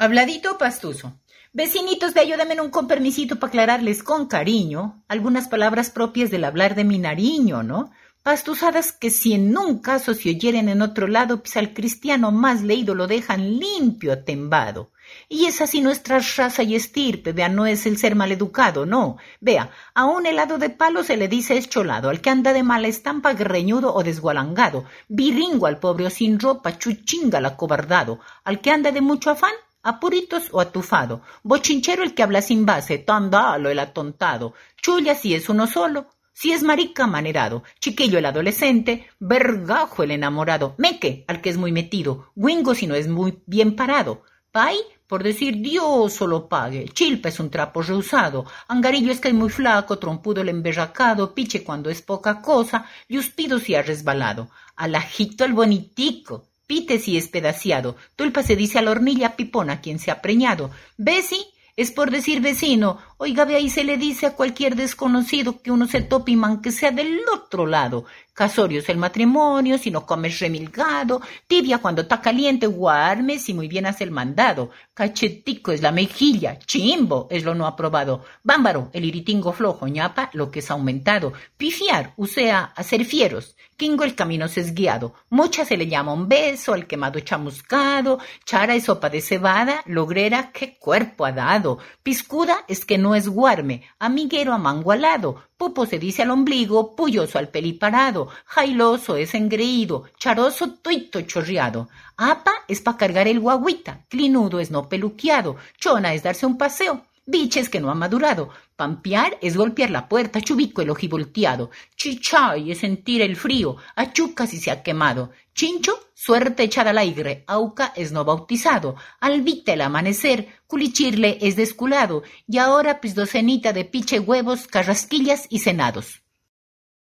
Habladito o pastuso. Vecinitos, ve, ayúdame con permisito para aclararles con cariño algunas palabras propias del hablar de mi nariño, ¿no? Pastusadas que si en un caso se oyeren en otro lado, pues al cristiano más leído lo dejan limpio, tembado. Y es así nuestra raza y estirpe, vea, no es el ser maleducado, no. Vea, a un helado de palo se le dice escholado, al que anda de mala estampa, greñudo o desgualangado, viringo al pobre o sin ropa, chuchingal acobardado, al que anda de mucho afán, apuritos o atufado, bochinchero el que habla sin base, tandalo el atontado, chulla si es uno solo, si es marica manerado, chiquillo el adolescente, vergajo el enamorado, meque al que es muy metido, wingo si no es muy bien parado, pay por decir Dios solo pague, chilpa es un trapo reusado, angarillo es que es muy flaco, trompudo el emberracado, piche cuando es poca cosa, yuspido si ha resbalado, alajito el bonitico, pite si es pedaciado, tulpa se dice a la hornilla, pipona quien se ha preñado, besi es por decir vecino, oiga, ve ahí se le dice a cualquier desconocido que uno se tope y man que sea del otro lado, casorio es el matrimonio, si no comes remilgado, tibia cuando está caliente, guarme si muy bien hace el mandado, cachetico es la mejilla, chimbo es lo no aprobado, bámbaro, el iritingo flojo, ñapa, lo que es aumentado, pifiar, o sea, hacer fieros, quingo el camino sesguiado, mocha se le llama un beso, al quemado chamuscado, chara es sopa de cebada, logrera, qué cuerpo ha dado, piscuda es que no es guarme, amiguero a mango alado, pupo se dice al ombligo, pulloso al peliparado, jailoso es engreído, charoso tuito chorreado, apa es pa' cargar el guagüita, clinudo es no peluqueado, chona es darse un paseo, biches que no ha madurado, pampear es golpear la puerta, chubico el ojivolteado, chichay es sentir el frío, achuca si se ha quemado, chincho, suerte echada al aire, auca es no bautizado, albita el amanecer, culichirle es desculado, y ahora pues docenita de piche huevos, carrasquillas y cenados.